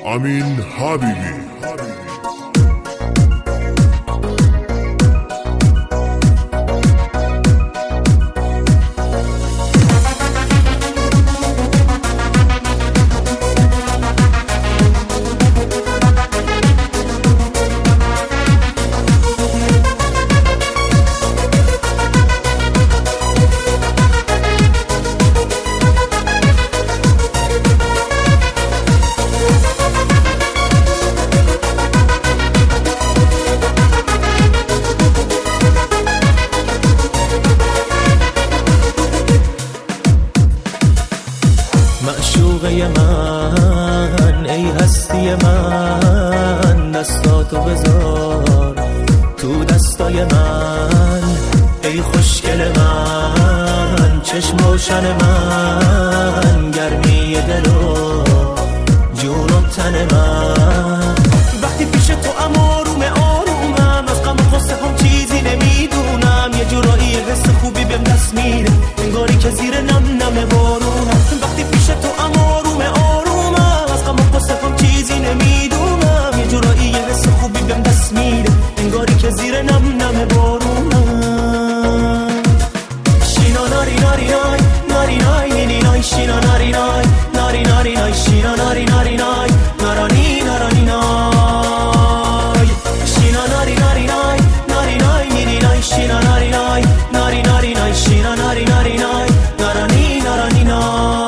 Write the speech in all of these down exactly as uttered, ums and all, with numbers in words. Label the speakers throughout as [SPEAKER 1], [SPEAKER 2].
[SPEAKER 1] امین حبیبی.
[SPEAKER 2] معشوقه من، ای هستی من، دستاتو بذار تو دستای من. ای خوشگل من، چشم روشن من، گرمی دل و جون و تن من. وقتی پیش تو ام آروم آرومم، از غم و غصه هم چیزی نمیدونم. یه جورایی حس خوبی بهم دست میده، انگاری که زیر نم نم بارونم. وقتی پیش تو ام آروم آرومم، از غم و غصه هم چیزی نمیدونم. یه جورایی حس خوبی بهم دست میده، انگاری که زیر نم نم بارونم. شینا ناری ناری نای ناری نای نی نی نای شینا ناری نای ناری ناری نای شینا ناری ناری نای نارانی نارانی نای شینا ناری ناری نای ناری نای نی نی نای شینا ناری نای ناری ناری نای شینا ناری ناری نای نارانی نارانی نای.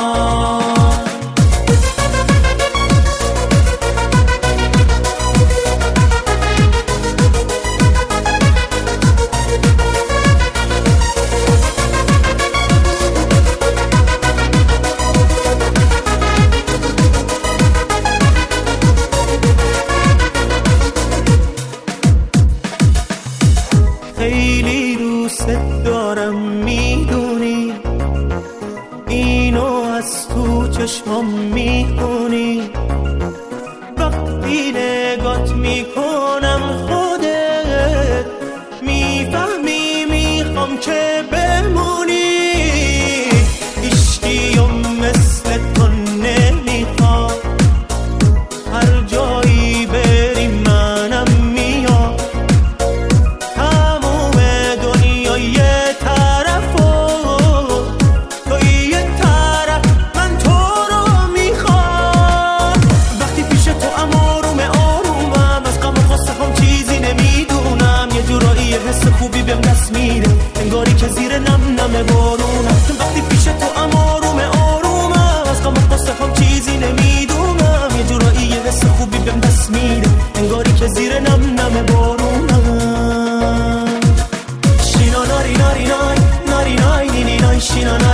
[SPEAKER 2] خیلی دوست دارم میدونی، اینو از تو چشمام میخونی. وقتی نگات میکنم خودت میفهمی میخوام که بمونی. عشقیم مثل تو نمیخواد، هر جایی بریم منم میاد. تموم دنیا یه طرف و تو یه طرف، من تو رو میخوام. وقتی پیش تو ام آروم آرومم، از غم و غصه هم چیزی نمیدونم. یه جورایی حس خوبی بهم دست میده، انگاری که زیر نم نم بارونم. وقتی پیش تو ام آروم آرومم، از غم و غصه هم چیزی نمیدونم. یه جورایی حس خوبی بهم دست میده، انگاری که زیر نم نم بارونم. شینا ناری ناری نای ناری نای نی نی نای شینا